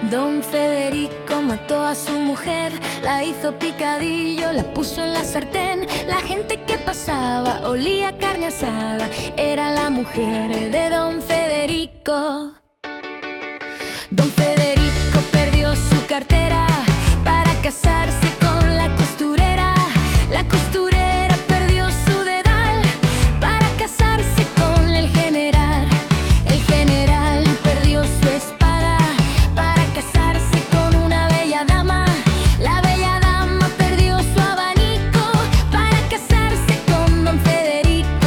Don Federico mató a su mujer, la hizo picadillo, la puso en la sartén. La gente que pasaba olía a carne asada, era la mujer de Don Federico. Don Federico perdió su cartera para casarse con la costurera. La costurera perdió su dedal para casarse con el general. El general perdió su espada para casarse con una bella dama. La bella dama perdió su abanico para casarse con Don Federico.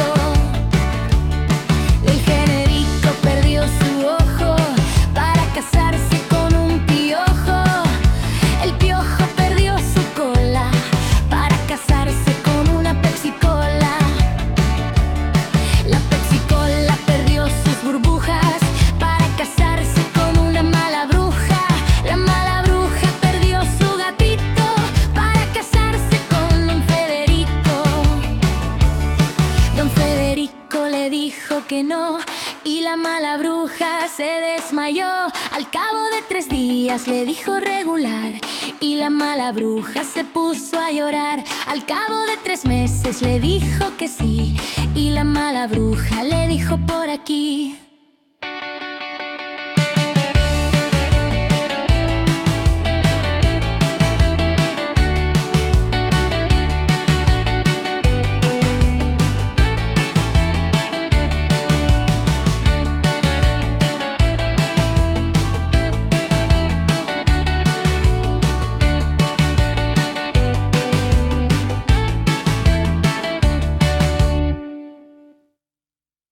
El generico perdió su ojo para casarse con un piojo. El piojo perdió su cola para casarse con una Pepsi Cola. La Pepsi Cola perdió sus burbujas para casarse con una mala bruja. La mala bruja perdió su gatito para casarse con Don Federico. Don Federico le dijo que no y la mala bruja se desmayó. Al cabo de 3 días le dijo regular y la mala bruja se puso a llorar. Al cabo de 3 meses le dijo que sí y la mala bruja le dijo por aquí.